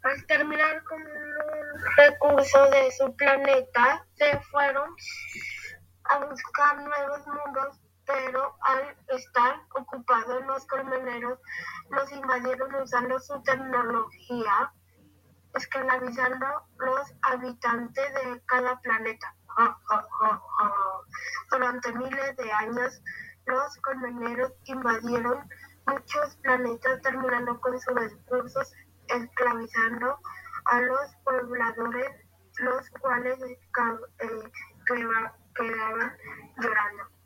Al terminar con un recurso de su planeta, se fueron a buscar nuevos mundos, pero al estar ocupados los colmeneros los invadieron usando su tecnología, esclavizando los habitantes de cada planeta. Durante miles de años, los colmeneros invadieron muchos planetas, terminando con sus recursos, esclavizando a los pobladores, los cuales quedaban llorando.